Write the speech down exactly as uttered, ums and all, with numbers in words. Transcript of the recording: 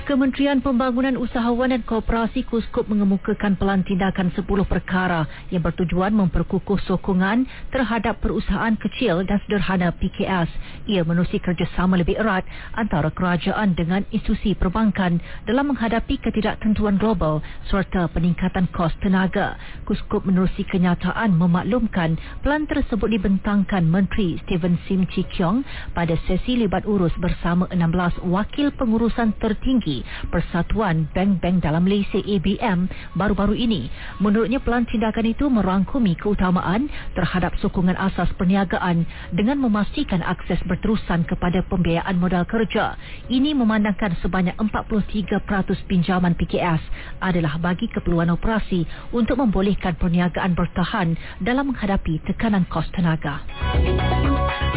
Kementerian Pembangunan Usahawan dan Koperasi KUSKOP mengemukakan pelan tindakan sepuluh perkara yang bertujuan memperkukuh sokongan terhadap perusahaan kecil dan sederhana P K S. Ia menerusi kerjasama lebih erat antara kerajaan dengan institusi perbankan dalam menghadapi ketidaktentuan global serta peningkatan kos tenaga. KUSKOP menerusi kenyataan memaklumkan pelan tersebut dibentangkan Menteri Steven Sim Chee Kiong pada sesi libat urus bersama enam belas wakil pengurusan tertinggi Persatuan Bank-Bank dalam Malaysia A B M baru-baru ini. Menurutnya, pelan tindakan itu merangkumi keutamaan terhadap sokongan asas perniagaan dengan memastikan akses berterusan kepada pembiayaan modal kerja. Ini memandangkan sebanyak empat puluh tiga peratus pinjaman P K S adalah bagi keperluan operasi untuk membolehkan perniagaan bertahan dalam menghadapi tekanan kos tenaga.